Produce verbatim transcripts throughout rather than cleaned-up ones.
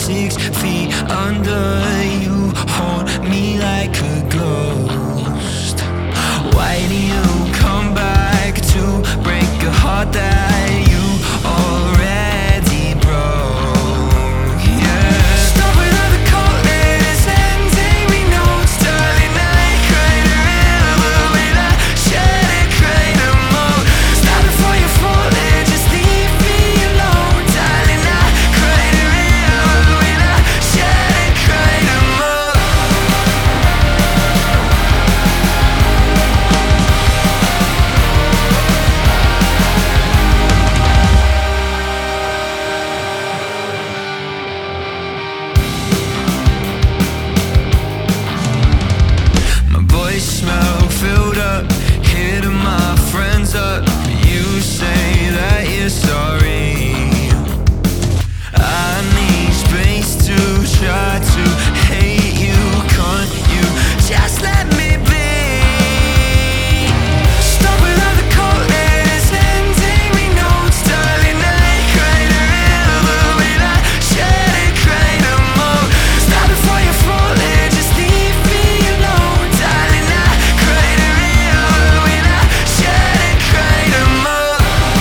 six feet under. You hold me like a ghost. Why do you come back to break a heart that you already broke? Yeah. Stop with all the cold letters and angry notes, darling. I cried a river when I shed it, cried a moat. Stop before you fall and just leave me alone, darling. I cried a river when I shed it, cried a moat. My voice smell filled up, hitting my friends up. You say that you're sorry. I need space to try to hate you. Can't you just let me be? Stop with all the cold letters and angry notes, darling. I cried a river when I shed it, cried a moat. Stop before you fall and just leave me alone, darling. I cried a river when I shed it, cried a moat.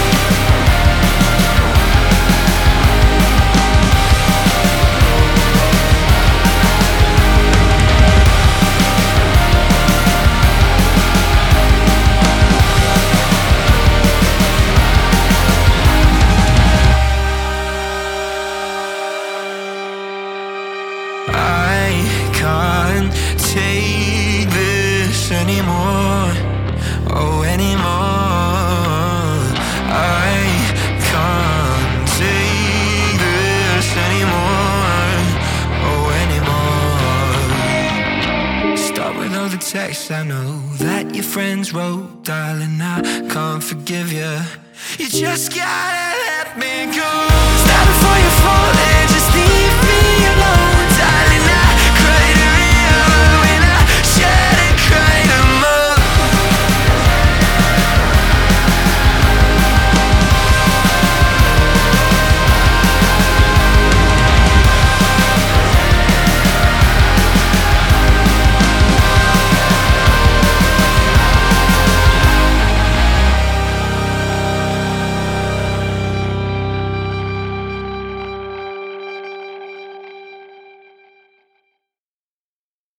I can't take this anymore, oh anymore. I can't take this anymore, oh anymore. Stop with all the texts I know that your friends wrote, darling. I can't forgive you. You just gotta let me go. Stop before you